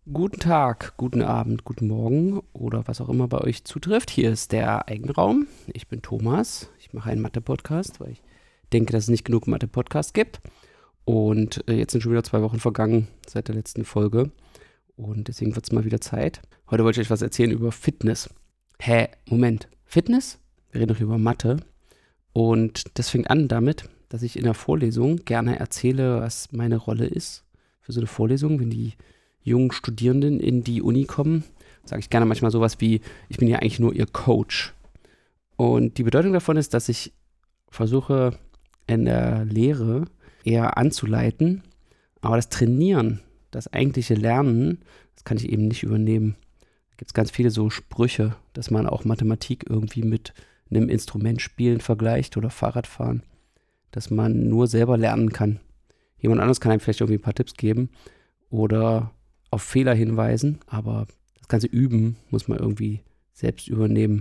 Guten Tag, guten Abend, guten Morgen oder was auch immer bei euch zutrifft. Hier ist der Eigenraum. Ich bin Thomas. Ich mache einen Mathe-Podcast, weil ich denke, dass es nicht genug Mathe-Podcasts gibt. Und jetzt sind schon wieder 2 Wochen vergangen seit der letzten Folge. Und deswegen wird es mal wieder Zeit. Heute wollte ich euch was erzählen über Fitness. Moment. Fitness? Wir reden doch über Mathe. Und das fängt an damit, dass ich in der Vorlesung gerne erzähle, was meine Rolle ist für so eine Vorlesung, wenn die jungen Studierenden in die Uni kommen, sage ich gerne manchmal sowas wie, ich bin ja eigentlich nur ihr Coach. Und die Bedeutung davon ist, dass ich versuche in der Lehre eher anzuleiten, aber das Trainieren, das eigentliche Lernen, das kann ich eben nicht übernehmen. Da gibt es ganz viele so Sprüche, dass man auch Mathematik irgendwie mit einem Instrument spielen vergleicht oder Fahrradfahren, dass man nur selber lernen kann. Jemand anderes kann einem vielleicht irgendwie ein paar Tipps geben oder auf Fehler hinweisen, aber das ganze Üben muss man irgendwie selbst übernehmen.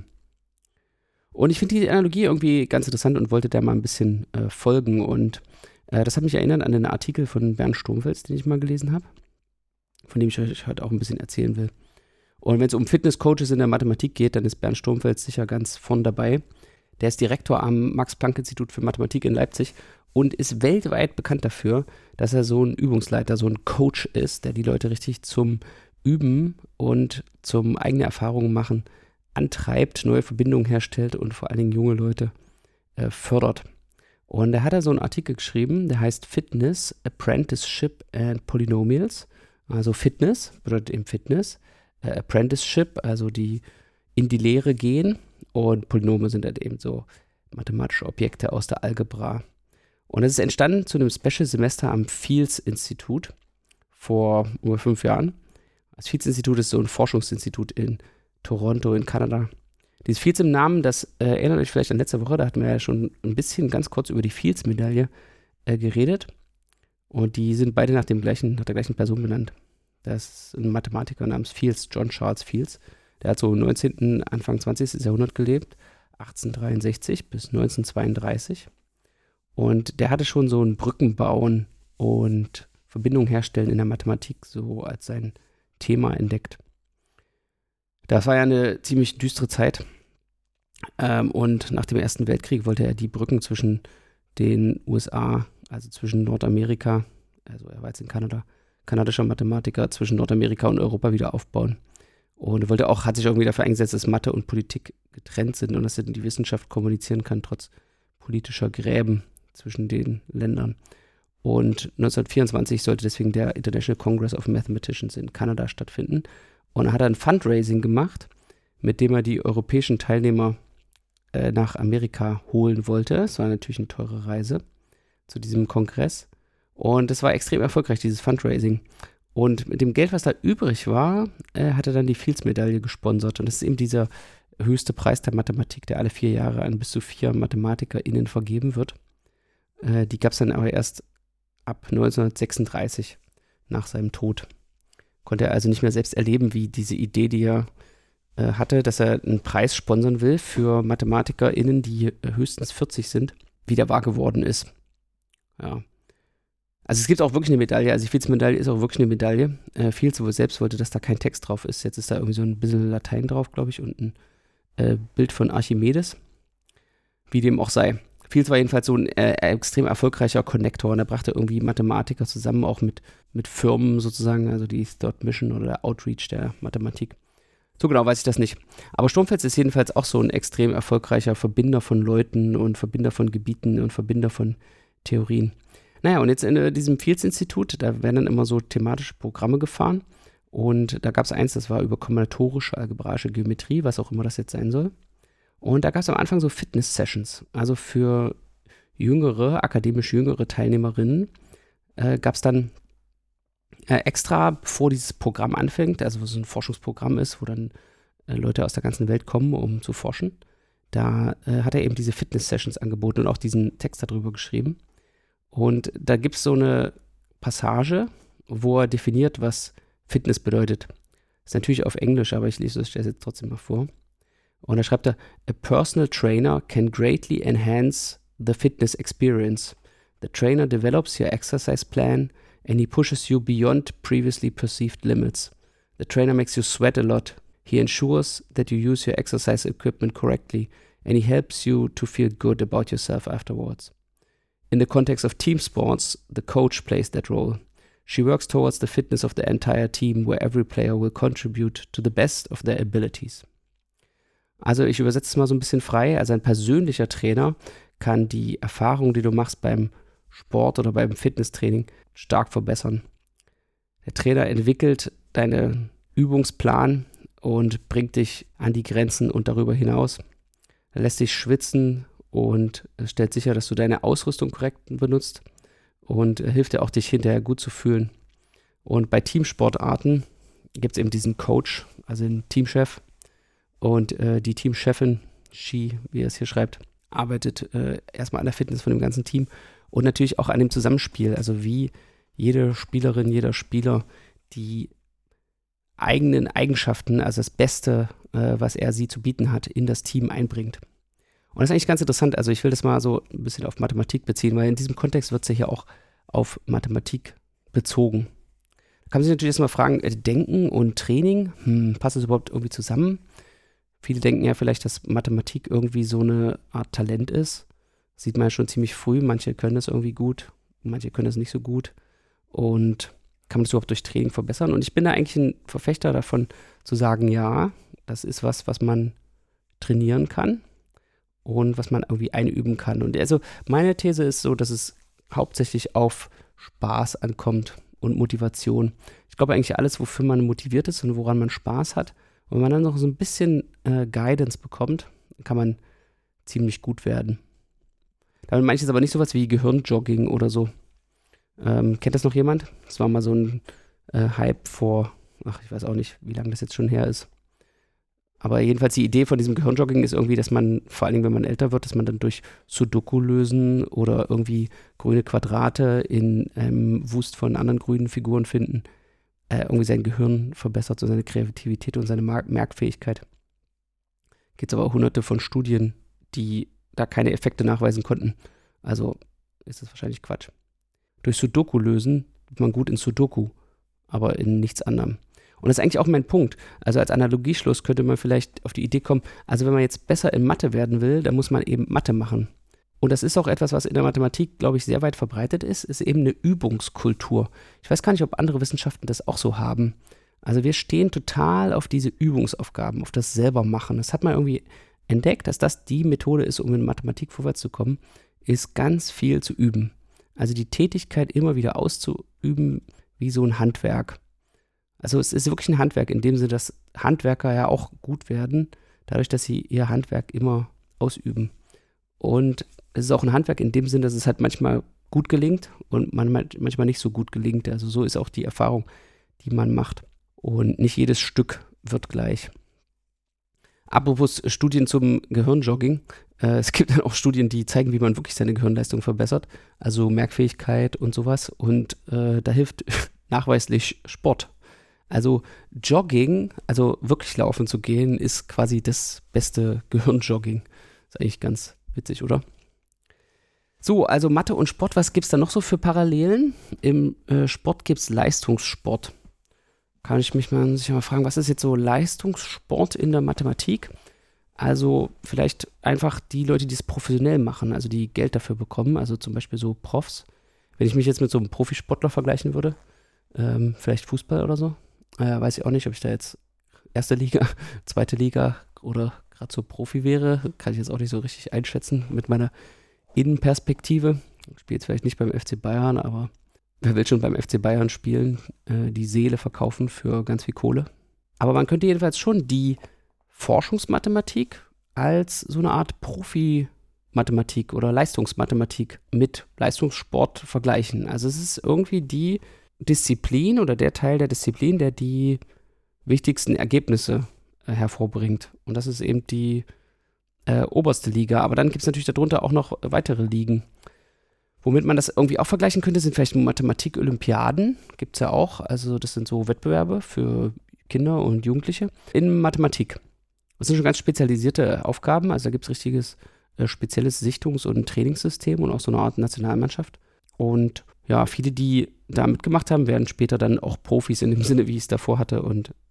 Und ich finde die Analogie irgendwie ganz interessant und wollte da mal ein bisschen folgen. Und das hat mich erinnert an den Artikel von Bernd Sturmfels, den ich mal gelesen habe, von dem ich euch heute auch ein bisschen erzählen will. Und wenn es um Fitnesscoaches in der Mathematik geht, dann ist Bernd Sturmfels sicher ganz vorn dabei. Der ist Direktor am Max-Planck-Institut für Mathematik in Leipzig und ist weltweit bekannt dafür, dass er so ein Übungsleiter, so ein Coach ist, der die Leute richtig zum Üben und zum eigene Erfahrungen machen antreibt, neue Verbindungen herstellt und vor allen Dingen junge Leute fördert. Und da hat er so einen Artikel geschrieben, der heißt Fitness, Apprenticeship and Polynomials. Also Fitness bedeutet eben Fitness, Apprenticeship, also die in die Lehre gehen, und Polynome sind halt eben so mathematische Objekte aus der Algebra. Und es ist entstanden zu einem Special-Semester am Fields-Institut vor über 5 Jahren. Das Fields-Institut ist so ein Forschungsinstitut in Toronto in Kanada. Dieses Fields im Namen, das erinnert euch vielleicht an letzte Woche, da hatten wir ja schon ein bisschen ganz kurz über die Fields-Medaille geredet. Und die sind beide nach der gleichen Person benannt. Das ist ein Mathematiker namens Fields, John Charles Fields. Der hat so im 19., Anfang 20. Jahrhundert gelebt, 1863 bis 1932. Und der hatte schon so ein Brückenbauen und Verbindung herstellen in der Mathematik so als sein Thema entdeckt. Das war ja eine ziemlich düstere Zeit. Und nach dem Ersten Weltkrieg wollte er die Brücken zwischen den USA, also zwischen Nordamerika, also er war jetzt in Kanada, kanadischer Mathematiker, zwischen Nordamerika und Europa wieder aufbauen. Und hat sich irgendwie dafür eingesetzt, dass Mathe und Politik getrennt sind und dass die Wissenschaft kommunizieren kann, trotz politischer Gräben zwischen den Ländern. Und 1924 sollte deswegen der International Congress of Mathematicians in Kanada stattfinden. Und da hat er ein Fundraising gemacht, mit dem er die europäischen Teilnehmer nach Amerika holen wollte. Es war natürlich eine teure Reise zu diesem Kongress. Und es war extrem erfolgreich, dieses Fundraising. Und mit dem Geld, was da übrig war, hat er dann die Fields-Medaille gesponsert. Und das ist eben dieser höchste Preis der Mathematik, der alle 4 Jahre an bis zu 4 MathematikerInnen vergeben wird. Die gab es dann aber erst ab 1936 nach seinem Tod. Konnte er also nicht mehr selbst erleben, wie diese Idee, die er hatte, dass er einen Preis sponsern will für MathematikerInnen, die höchstens 40 sind, wieder wahr geworden ist. Ja. Also es gibt auch wirklich eine Medaille, also die Fields-Medaille ist auch wirklich eine Medaille. Fields selbst wollte, dass da kein Text drauf ist. Jetzt ist da irgendwie so ein bisschen Latein drauf, glaube ich, und ein Bild von Archimedes. Wie dem auch sei. Fields war jedenfalls so ein extrem erfolgreicher Connector und er brachte irgendwie Mathematiker zusammen, auch mit Firmen sozusagen, also die Thought Mission oder der Outreach der Mathematik. So genau weiß ich das nicht. Aber Sturmfels ist jedenfalls auch so ein extrem erfolgreicher Verbinder von Leuten und Verbinder von Gebieten und Verbinder von Theorien. Naja, und jetzt in diesem Fields-Institut, da werden dann immer so thematische Programme gefahren. Und da gab es eins, das war über kombinatorische algebraische Geometrie, was auch immer das jetzt sein soll. Und da gab es am Anfang so Fitness-Sessions. Also für akademisch jüngere Teilnehmerinnen gab es dann extra, bevor dieses Programm anfängt, also wo so ein Forschungsprogramm ist, wo dann Leute aus der ganzen Welt kommen, um zu forschen, da hat er eben diese Fitness-Sessions angeboten und auch diesen Text darüber geschrieben. Und da gibt es so eine Passage, wo er definiert, was Fitness bedeutet. Ist natürlich auf Englisch, aber ich lese das jetzt trotzdem mal vor. Und da schreibt er, a personal trainer can greatly enhance the fitness experience. The trainer develops your exercise plan and he pushes you beyond previously perceived limits. The trainer makes you sweat a lot. He ensures that you use your exercise equipment correctly and he helps you to feel good about yourself afterwards. In the context of team sports, the coach plays that role. She works towards the fitness of the entire team, where every player will contribute to the best of their abilities. Also ich übersetze es mal so ein bisschen frei. Also ein persönlicher Trainer kann die Erfahrung, die du machst beim Sport oder beim Fitnesstraining, stark verbessern. Der Trainer entwickelt deinen Übungsplan und bringt dich an die Grenzen und darüber hinaus. Er lässt dich schwitzen und stellt sicher, dass du deine Ausrüstung korrekt benutzt und hilft dir auch, dich hinterher gut zu fühlen. Und bei Teamsportarten gibt es eben diesen Coach, also den Teamchef. Und die Teamchefin, wie er es hier schreibt, arbeitet erstmal an der Fitness von dem ganzen Team und natürlich auch an dem Zusammenspiel, also wie jede Spielerin, jeder Spieler die eigenen Eigenschaften, also das Beste, was er sie zu bieten hat, in das Team einbringt. Und das ist eigentlich ganz interessant, also ich will das mal so ein bisschen auf Mathematik beziehen, weil in diesem Kontext wird es ja hier auch auf Mathematik bezogen. Da kann man sich natürlich erstmal fragen, Denken und Training, passt das überhaupt irgendwie zusammen? Viele denken ja vielleicht, dass Mathematik irgendwie so eine Art Talent ist. Das sieht man ja schon ziemlich früh. Manche können das irgendwie gut, manche können das nicht so gut. Und kann man das überhaupt durch Training verbessern? Und ich bin da eigentlich ein Verfechter davon, zu sagen, ja, das ist was man trainieren kann und was man irgendwie einüben kann. Und also meine These ist so, dass es hauptsächlich auf Spaß ankommt und Motivation. Ich glaube eigentlich alles, wofür man motiviert ist und woran man Spaß hat, und wenn man dann noch so ein bisschen Guidance bekommt, kann man ziemlich gut werden. Damit meine ich jetzt aber nicht sowas wie Gehirnjogging oder so. Kennt das noch jemand? Das war mal so ein Hype vor, ich weiß auch nicht, wie lange das jetzt schon her ist. Aber jedenfalls die Idee von diesem Gehirnjogging ist irgendwie, dass man, vor allem wenn man älter wird, dass man dann durch Sudoku lösen oder irgendwie grüne Quadrate in einem Wust von anderen grünen Figuren finden, irgendwie sein Gehirn verbessert, so seine Kreativität und seine Merkfähigkeit. Gibt es aber auch hunderte von Studien, die da keine Effekte nachweisen konnten. Also ist das wahrscheinlich Quatsch. Durch Sudoku lösen wird man gut in Sudoku, aber in nichts anderem. Und das ist eigentlich auch mein Punkt. Also als Analogieschluss könnte man vielleicht auf die Idee kommen, also wenn man jetzt besser in Mathe werden will, dann muss man eben Mathe machen. Und das ist auch etwas, was in der Mathematik, glaube ich, sehr weit verbreitet ist eben eine Übungskultur. Ich weiß gar nicht, ob andere Wissenschaften das auch so haben. Also wir stehen total auf diese Übungsaufgaben, auf das Selbermachen. Das hat man irgendwie entdeckt, dass das die Methode ist, um in Mathematik vorwärts zu kommen, ist ganz viel zu üben. Also die Tätigkeit immer wieder auszuüben, wie so ein Handwerk. Also es ist wirklich ein Handwerk, in dem Sinne, dass Handwerker ja auch gut werden, dadurch, dass sie ihr Handwerk immer ausüben. Und es ist auch ein Handwerk in dem Sinne, dass es halt manchmal gut gelingt und manchmal nicht so gut gelingt. Also so ist auch die Erfahrung, die man macht. Und nicht jedes Stück wird gleich. Apropos Studien zum Gehirnjogging. Es gibt dann auch Studien, die zeigen, wie man wirklich seine Gehirnleistung verbessert. Also Merkfähigkeit und sowas. Und da hilft nachweislich Sport. Also Jogging, also wirklich laufen zu gehen, ist quasi das beste Gehirnjogging. Ist eigentlich ganz witzig, oder? So, also Mathe und Sport, was gibt es da noch so für Parallelen? Im Sport gibt es Leistungssport. Kann ich mich mal fragen, was ist jetzt so Leistungssport in der Mathematik? Also vielleicht einfach die Leute, die es professionell machen, also die Geld dafür bekommen, also zum Beispiel so Profs. Wenn ich mich jetzt mit so einem Profisportler vergleichen würde, vielleicht Fußball oder so, weiß ich auch nicht, ob ich da jetzt erste Liga, zweite Liga oder gerade so Profi wäre, kann ich jetzt auch nicht so richtig einschätzen mit meiner Innenperspektive. Ich spiele jetzt vielleicht nicht beim FC Bayern, aber wer will schon beim FC Bayern spielen, die Seele verkaufen für ganz viel Kohle. Aber man könnte jedenfalls schon die Forschungsmathematik als so eine Art Profi-Mathematik oder Leistungsmathematik mit Leistungssport vergleichen. Also es ist irgendwie die Disziplin oder der Teil der Disziplin, der die wichtigsten Ergebnisse hervorbringt. Und das ist eben die oberste Liga. Aber dann gibt es natürlich darunter auch noch weitere Ligen. Womit man das irgendwie auch vergleichen könnte, sind vielleicht Mathematik-Olympiaden. Gibt es ja auch. Also das sind so Wettbewerbe für Kinder und Jugendliche in Mathematik. Das sind schon ganz spezialisierte Aufgaben. Also da gibt es richtiges spezielles Sichtungs- und Trainingssystem und auch so eine Art Nationalmannschaft. Und ja, viele, die da mitgemacht haben, werden später dann auch Profis in dem Sinne, wie ich es davor hatte und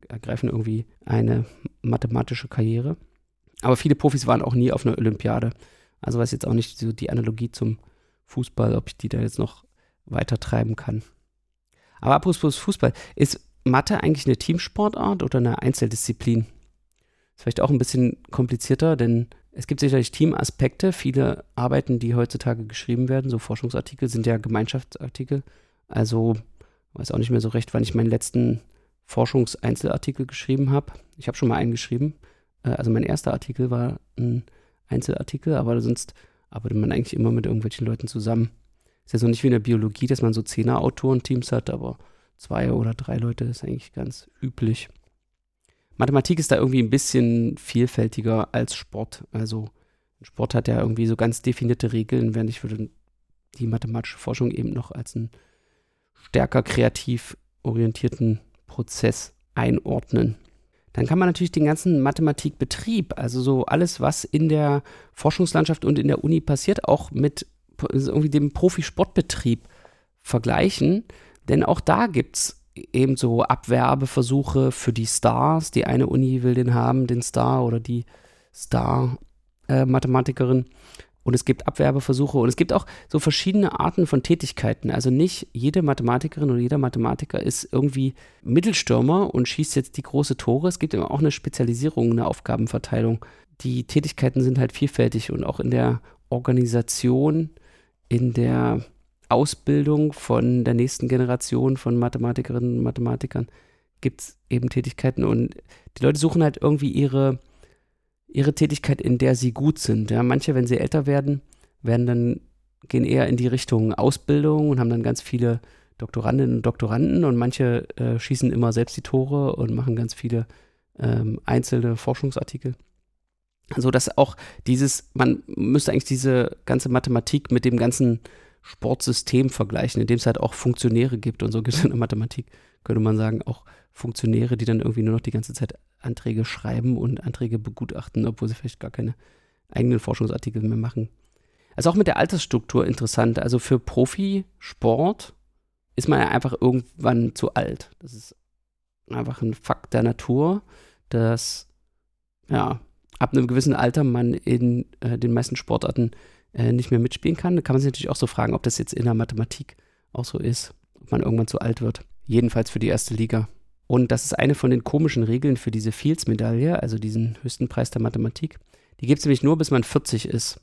ergreifen irgendwie eine mathematische Karriere. Aber viele Profis waren auch nie auf einer Olympiade. Also weiß jetzt auch nicht so die Analogie zum Fußball, ob ich die da jetzt noch weiter treiben kann. Aber apropos Fußball, ist Mathe eigentlich eine Teamsportart oder eine Einzeldisziplin? Ist vielleicht auch ein bisschen komplizierter, denn es gibt sicherlich Teamaspekte. Viele Arbeiten, die heutzutage geschrieben werden, so Forschungsartikel, sind ja Gemeinschaftsartikel. Also weiß auch nicht mehr so recht, wann ich meinen letzten Forschungseinzelartikel geschrieben habe. Ich habe schon mal einen geschrieben. Also mein erster Artikel war ein Einzelartikel, aber sonst arbeitet man eigentlich immer mit irgendwelchen Leuten zusammen. Ist ja so nicht wie in der Biologie, dass man so 10er-Autorenteams hat, aber 2 oder 3 Leute ist eigentlich ganz üblich. Mathematik ist da irgendwie ein bisschen vielfältiger als Sport. Also Sport hat ja irgendwie so ganz definierte Regeln, während ich würde die mathematische Forschung eben noch als einen stärker kreativ orientierten Prozess einordnen. Dann kann man natürlich den ganzen Mathematikbetrieb, also so alles, was in der Forschungslandschaft und in der Uni passiert, auch mit irgendwie dem Profisportbetrieb vergleichen. Denn auch da gibt es eben so Abwerbeversuche für die Stars. Die eine Uni will den haben, den Star oder die Star-Mathematikerin. Und es gibt Abwerbeversuche und es gibt auch so verschiedene Arten von Tätigkeiten. Also nicht jede Mathematikerin oder jeder Mathematiker ist irgendwie Mittelstürmer und schießt jetzt die große Tore. Es gibt immer auch eine Spezialisierung, eine Aufgabenverteilung. Die Tätigkeiten sind halt vielfältig und auch in der Organisation, in der Ausbildung von der nächsten Generation von Mathematikerinnen und Mathematikern gibt es eben Tätigkeiten und die Leute suchen halt irgendwie ihre Tätigkeit, in der sie gut sind. Ja, manche, wenn sie älter werden, gehen eher in die Richtung Ausbildung und haben dann ganz viele Doktorandinnen und Doktoranden und manche schießen immer selbst die Tore und machen ganz viele einzelne Forschungsartikel. Also dass auch man müsste eigentlich diese ganze Mathematik mit dem ganzen Sportsystem vergleichen, in dem es halt auch Funktionäre gibt und so gibt es in der Mathematik, könnte man sagen, auch Funktionäre, die dann irgendwie nur noch die ganze Zeit Anträge schreiben und Anträge begutachten, obwohl sie vielleicht gar keine eigenen Forschungsartikel mehr machen. Also auch mit der Altersstruktur interessant. Also für Profisport ist man ja einfach irgendwann zu alt. Das ist einfach ein Fakt der Natur, dass ja ab einem gewissen Alter man in den meisten Sportarten nicht mehr mitspielen kann. Da kann man sich natürlich auch so fragen, ob das jetzt in der Mathematik auch so ist, ob man irgendwann zu alt wird. Jedenfalls für die erste Liga. Und das ist eine von den komischen Regeln für diese Fields-Medaille, also diesen höchsten Preis der Mathematik. Die gibt es nämlich nur, bis man 40 ist.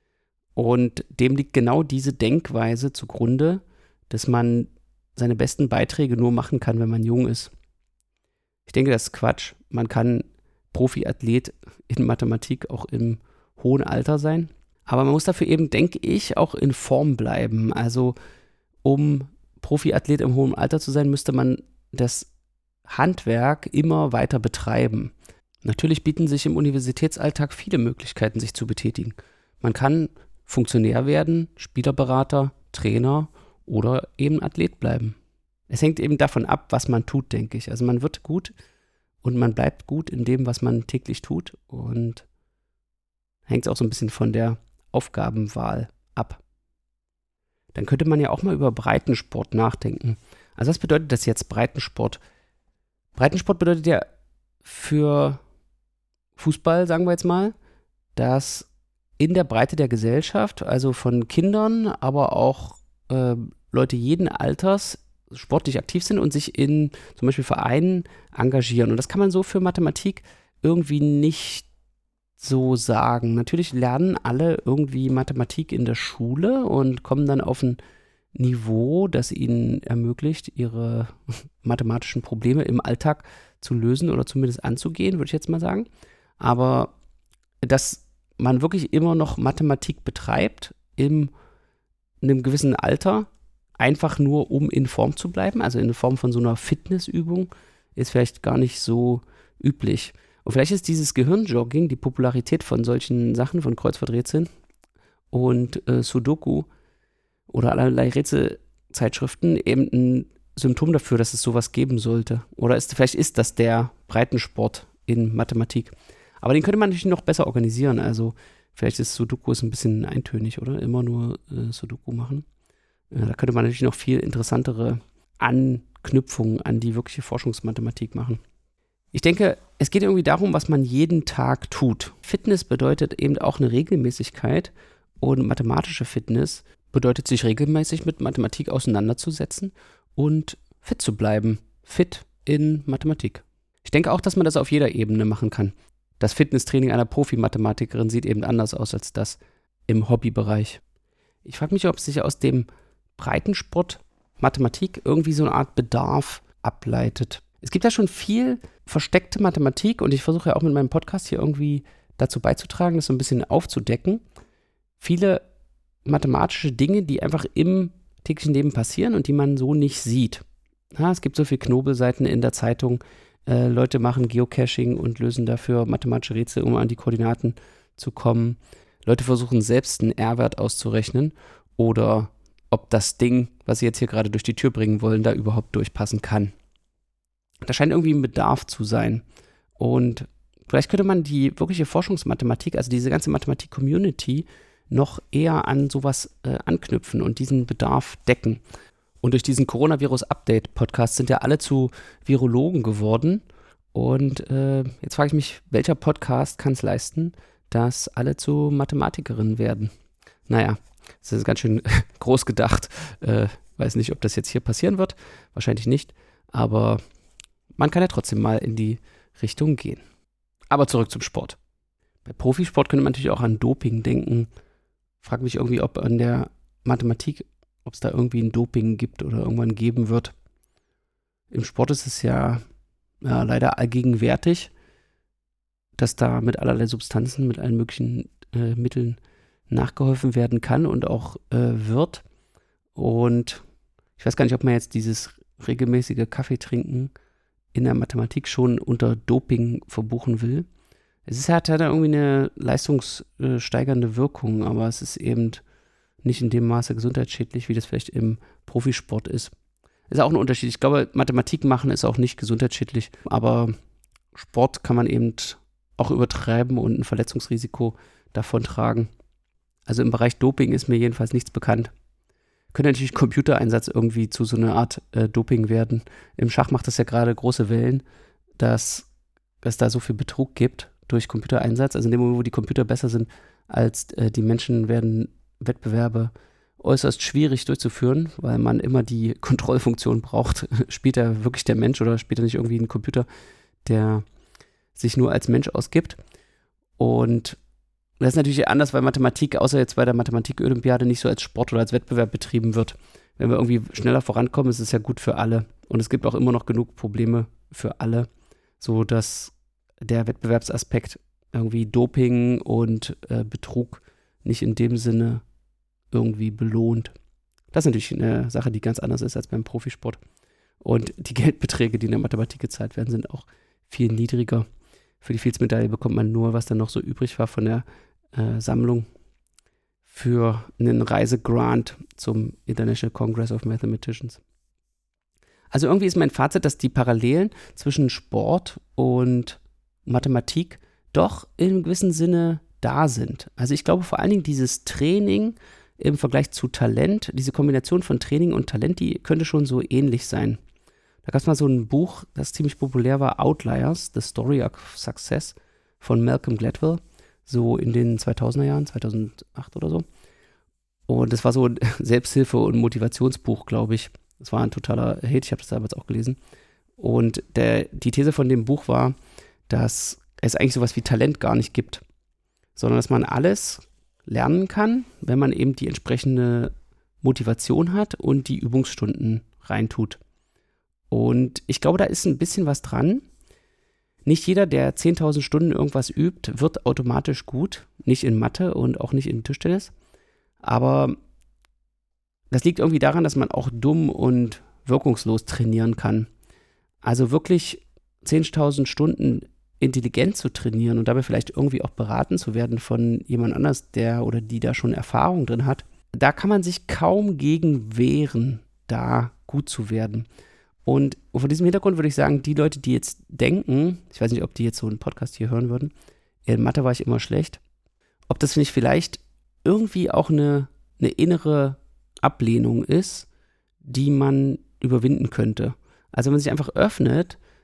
Und dem liegt genau diese Denkweise zugrunde, dass man seine besten Beiträge nur machen kann, wenn man jung ist. Ich denke, das ist Quatsch. Man kann Profiathlet in Mathematik auch im hohen Alter sein. Aber man muss dafür eben, denke ich, auch in Form bleiben. Also um Profiathlet im hohen Alter zu sein, müsste man das Handwerk immer weiter betreiben. Natürlich bieten sich im Universitätsalltag viele Möglichkeiten, sich zu betätigen. Man kann Funktionär werden, Spielerberater, Trainer oder eben Athlet bleiben. Es hängt eben davon ab, was man tut, denke ich. Also man wird gut und man bleibt gut in dem, was man täglich tut und hängt auch so ein bisschen von der Aufgabenwahl ab. Dann könnte man ja auch mal über Breitensport nachdenken. Also was bedeutet das jetzt, Breitensport? Breitensport bedeutet ja für Fußball, sagen wir jetzt mal, dass in der Breite der Gesellschaft, also von Kindern, aber auch Leute jeden Alters sportlich aktiv sind und sich in zum Beispiel Vereinen engagieren. Und das kann man so für Mathematik irgendwie nicht so sagen. Natürlich lernen alle irgendwie Mathematik in der Schule und kommen dann auf ein Niveau, das ihnen ermöglicht, ihre mathematischen Probleme im Alltag zu lösen oder zumindest anzugehen, würde ich jetzt mal sagen. Aber dass man wirklich immer noch Mathematik betreibt in einem gewissen Alter, einfach nur um in Form zu bleiben, also in Form von so einer Fitnessübung, ist vielleicht gar nicht so üblich. Und vielleicht ist dieses Gehirnjogging, die Popularität von solchen Sachen, von Kreuzworträtseln und Sudoku oder allerlei Rätselzeitschriften eben ein Symptom dafür, dass es sowas geben sollte. Oder vielleicht ist das der Breitensport in Mathematik. Aber den könnte man natürlich noch besser organisieren. Also vielleicht ist Sudoku ein bisschen eintönig, oder? Immer nur Sudoku machen. Da könnte man natürlich noch viel interessantere Anknüpfungen an die wirkliche Forschungsmathematik machen. Ich denke, es geht irgendwie darum, was man jeden Tag tut. Fitness bedeutet eben auch eine Regelmäßigkeit und mathematische Fitness bedeutet, sich regelmäßig mit Mathematik auseinanderzusetzen und fit zu bleiben. Fit in Mathematik. Ich denke auch, dass man das auf jeder Ebene machen kann. Das Fitnesstraining einer Profi-Mathematikerin sieht eben anders aus als das im Hobbybereich. Ich frage mich, ob sich aus dem Breitensport Mathematik irgendwie so eine Art Bedarf ableitet. Es gibt ja schon viel versteckte Mathematik und ich versuche ja auch mit meinem Podcast hier irgendwie dazu beizutragen, das so ein bisschen aufzudecken. Viele mathematische Dinge, die einfach im täglichen Leben passieren und die man so nicht sieht. Ja, es gibt so viele Knobelseiten in der Zeitung. Leute machen Geocaching und lösen dafür mathematische Rätsel, um an die Koordinaten zu kommen. Leute versuchen selbst einen R-Wert auszurechnen oder ob das Ding, was sie jetzt hier gerade durch die Tür bringen wollen, da überhaupt durchpassen kann. Da scheint irgendwie ein Bedarf zu sein. Und vielleicht könnte man die wirkliche Forschungsmathematik, also diese ganze Mathematik-Community, noch eher an sowas anknüpfen und diesen Bedarf decken. Und durch diesen Coronavirus-Update-Podcast sind ja alle zu Virologen geworden. Und jetzt frage ich mich, welcher Podcast kann es leisten, dass alle zu Mathematikerinnen werden? Naja, das ist ganz schön groß gedacht. Weiß nicht, ob das jetzt hier passieren wird. Wahrscheinlich nicht. Aber man kann ja trotzdem mal in die Richtung gehen. Aber zurück zum Sport. Bei Profisport könnte man natürlich auch an Doping denken. Frage mich irgendwie, ob an der Mathematik, ob es da irgendwie ein Doping gibt oder irgendwann geben wird. Im Sport ist es ja leider allgegenwärtig, dass da mit allerlei Substanzen, mit allen möglichen Mitteln nachgeholfen werden kann und auch wird. Und ich weiß gar nicht, ob man jetzt dieses regelmäßige Kaffeetrinken in der Mathematik schon unter Doping verbuchen will. Hat da irgendwie eine leistungssteigernde Wirkung, aber es ist eben nicht in dem Maße gesundheitsschädlich, wie das vielleicht im Profisport ist. Ist auch ein Unterschied. Ich glaube, Mathematik machen ist auch nicht gesundheitsschädlich, aber Sport kann man eben auch übertreiben und ein Verletzungsrisiko davontragen. Also im Bereich Doping ist mir jedenfalls nichts bekannt. Könnte natürlich Computereinsatz irgendwie zu so einer Art Doping werden. Im Schach macht das ja gerade große Wellen, dass es da so viel Betrug gibt durch Computereinsatz. Also in dem Moment, wo die Computer besser sind als die Menschen, werden Wettbewerbe äußerst schwierig durchzuführen, weil man immer die Kontrollfunktion braucht. Spielt da wirklich der Mensch oder spielt da nicht irgendwie ein Computer, der sich nur als Mensch ausgibt? Und das ist natürlich anders, weil Mathematik, außer jetzt bei der Mathematik-Olympiade, nicht so als Sport oder als Wettbewerb betrieben wird. Wenn wir irgendwie schneller vorankommen, ist es ja gut für alle. Und es gibt auch immer noch genug Probleme für alle, so dass der Wettbewerbsaspekt irgendwie Doping und Betrug nicht in dem Sinne irgendwie belohnt. Das ist natürlich eine Sache, die ganz anders ist als beim Profisport. Und die Geldbeträge, die in der Mathematik gezahlt werden, sind auch viel niedriger. Für die Fields-Medaille bekommt man nur, was dann noch so übrig war von der Sammlung für einen Reisegrant zum International Congress of Mathematicians. Also irgendwie ist mein Fazit, dass die Parallelen zwischen Sport und Mathematik doch in gewissem Sinne da sind. Also ich glaube vor allen Dingen dieses Training im Vergleich zu Talent, diese Kombination von Training und Talent, die könnte schon so ähnlich sein. Da gab es mal so ein Buch, das ziemlich populär war, Outliers, The Story of Success von Malcolm Gladwell, so in den 2000er Jahren, 2008 oder so. Und das war so ein Selbsthilfe- und Motivationsbuch, glaube ich. Das war ein totaler Hit, ich habe das damals auch gelesen. Und die These von dem Buch war, dass es eigentlich sowas wie Talent gar nicht gibt, sondern dass man alles lernen kann, wenn man eben die entsprechende Motivation hat und die Übungsstunden reintut. Und ich glaube, da ist ein bisschen was dran. Nicht jeder, der 10.000 Stunden irgendwas übt, wird automatisch gut. Nicht in Mathe und auch nicht in Tischtennis. Aber das liegt irgendwie daran, dass man auch dumm und wirkungslos trainieren kann. Also wirklich 10.000 Stunden intelligent zu trainieren und dabei vielleicht irgendwie auch beraten zu werden von jemand anders, der oder die da schon Erfahrung drin hat, da kann man sich kaum gegen wehren, da gut zu werden. Und vor diesem Hintergrund würde ich sagen, die Leute, die jetzt denken, ich weiß nicht, ob die jetzt so einen Podcast hier hören würden, in Mathe war ich immer schlecht, ob das nicht vielleicht irgendwie auch eine innere Ablehnung ist, die man überwinden könnte. Also wenn man sich einfach öffnet,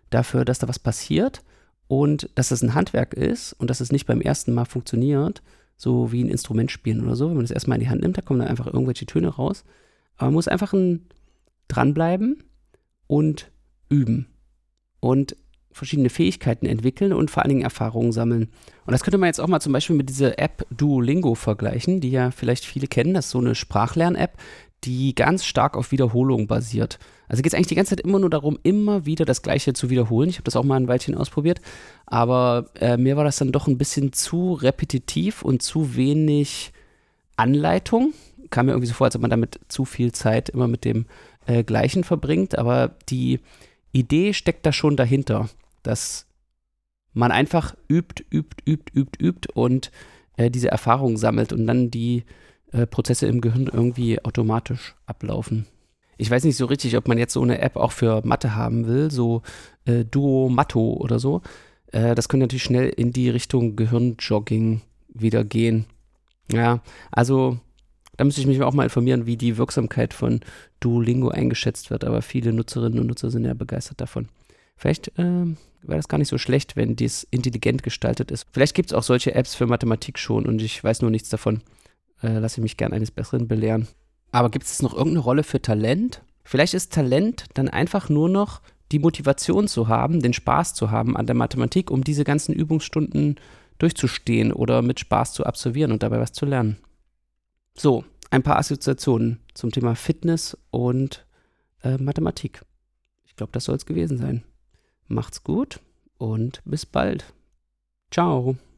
dafür, dass da was passiert und dass es ein Handwerk ist und dass es nicht beim ersten Mal funktioniert, so wie ein Instrument spielen oder so. Wenn man das erstmal in die Hand nimmt, da kommen dann einfach irgendwelche Töne raus. Aber man muss einfach dranbleiben und üben und verschiedene Fähigkeiten entwickeln und vor allen Dingen Erfahrungen sammeln. Und das könnte man jetzt auch mal zum Beispiel mit dieser App Duolingo vergleichen, die ja vielleicht viele kennen. Das ist so eine Sprachlern-App, die ganz stark auf Wiederholung basiert. Also geht es eigentlich die ganze Zeit immer nur darum, immer wieder das Gleiche zu wiederholen. Ich habe das auch mal ein Weilchen ausprobiert, aber mir war das dann doch ein bisschen zu repetitiv und zu wenig Anleitung. Kam mir irgendwie so vor, als ob man damit zu viel Zeit immer mit dem Gleichen verbringt, aber die Idee steckt da schon dahinter, dass man einfach übt und diese Erfahrung sammelt und dann die Prozesse im Gehirn irgendwie automatisch ablaufen. Ich weiß nicht so richtig, ob man jetzt so eine App auch für Mathe haben will, so Duo-Matto oder so. Das könnte natürlich schnell in die Richtung Gehirnjogging wieder gehen. Ja, also da müsste ich mich auch mal informieren, wie die Wirksamkeit von Duolingo eingeschätzt wird, aber viele Nutzerinnen und Nutzer sind ja begeistert davon. Vielleicht wäre das gar nicht so schlecht, wenn dies intelligent gestaltet ist. Vielleicht gibt es auch solche Apps für Mathematik schon und ich weiß nur nichts davon. Lasse ich mich gern eines Besseren belehren. Aber gibt es noch irgendeine Rolle für Talent? Vielleicht ist Talent dann einfach nur noch die Motivation zu haben, den Spaß zu haben an der Mathematik, um diese ganzen Übungsstunden durchzustehen oder mit Spaß zu absolvieren und dabei was zu lernen. So, ein paar Assoziationen zum Thema Fitness und Mathematik. Ich glaube, das soll es gewesen sein. Macht's gut und bis bald. Ciao.